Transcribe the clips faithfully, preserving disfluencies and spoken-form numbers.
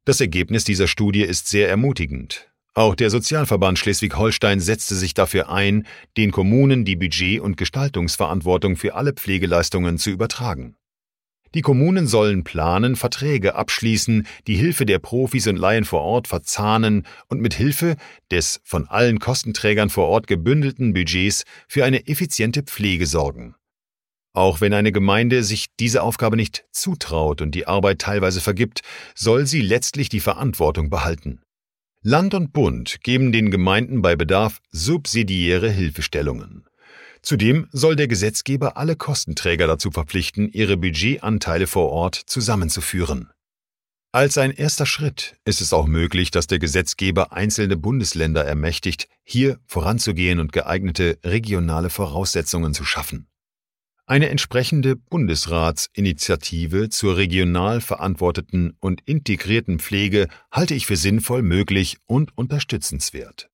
Das Ergebnis dieser Studie ist sehr ermutigend. Auch der Sozialverband Schleswig-Holstein setzte sich dafür ein, den Kommunen die Budget- und Gestaltungsverantwortung für alle Pflegeleistungen zu übertragen. Die Kommunen sollen planen, Verträge abschließen, die Hilfe der Profis und Laien vor Ort verzahnen und mit Hilfe des von allen Kostenträgern vor Ort gebündelten Budgets für eine effiziente Pflege sorgen. Auch wenn eine Gemeinde sich diese Aufgabe nicht zutraut und die Arbeit teilweise vergibt, soll sie letztlich die Verantwortung behalten. Land und Bund geben den Gemeinden bei Bedarf subsidiäre Hilfestellungen. Zudem soll der Gesetzgeber alle Kostenträger dazu verpflichten, ihre Budgetanteile vor Ort zusammenzuführen. Als ein erster Schritt ist es auch möglich, dass der Gesetzgeber einzelne Bundesländer ermächtigt, hier voranzugehen und geeignete regionale Voraussetzungen zu schaffen. Eine entsprechende Bundesratsinitiative zur regional verantworteten und integrierten Pflege halte ich für sinnvoll, möglich und unterstützenswert.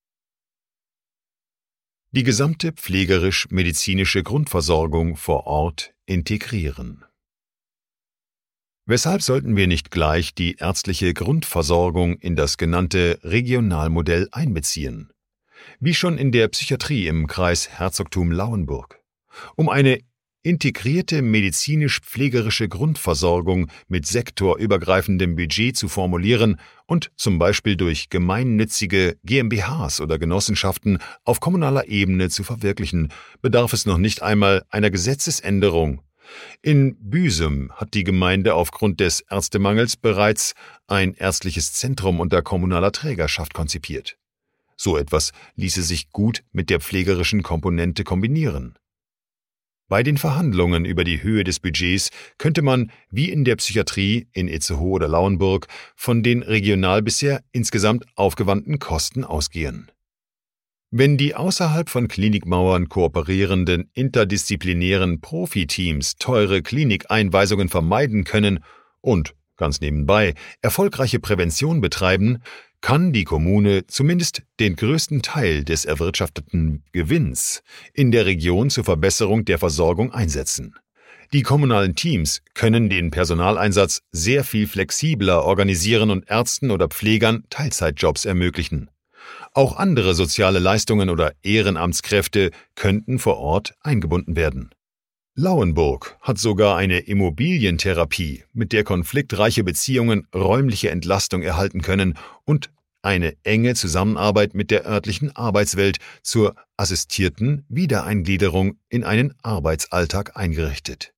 Die gesamte pflegerisch-medizinische Grundversorgung vor Ort integrieren. Weshalb sollten wir nicht gleich die ärztliche Grundversorgung in das genannte Regionalmodell einbeziehen? Wie schon in der Psychiatrie im Kreis Herzogtum Lauenburg. Um eine integrierte medizinisch-pflegerische Grundversorgung mit sektorübergreifendem Budget zu formulieren und zum Beispiel durch gemeinnützige GmbHs oder Genossenschaften auf kommunaler Ebene zu verwirklichen, bedarf es noch nicht einmal einer Gesetzesänderung. In Büsum hat die Gemeinde aufgrund des Ärztemangels bereits ein ärztliches Zentrum unter kommunaler Trägerschaft konzipiert. So etwas ließe sich gut mit der pflegerischen Komponente kombinieren. Bei den Verhandlungen über die Höhe des Budgets könnte man, wie in der Psychiatrie in Itzehoe oder Lauenburg, von den regional bisher insgesamt aufgewandten Kosten ausgehen. Wenn die außerhalb von Klinikmauern kooperierenden interdisziplinären Profiteams teure Klinikeinweisungen vermeiden können und, ganz nebenbei, erfolgreiche Prävention betreiben, kann die Kommune zumindest den größten Teil des erwirtschafteten Gewinns in der Region zur Verbesserung der Versorgung einsetzen. Die kommunalen Teams können den Personaleinsatz sehr viel flexibler organisieren und Ärzten oder Pflegern Teilzeitjobs ermöglichen. Auch andere soziale Leistungen oder Ehrenamtskräfte könnten vor Ort eingebunden werden. Lauenburg hat sogar eine Immobilientherapie, mit der konfliktreiche Beziehungen räumliche Entlastung erhalten können und eine enge Zusammenarbeit mit der örtlichen Arbeitswelt zur assistierten Wiedereingliederung in einen Arbeitsalltag eingerichtet.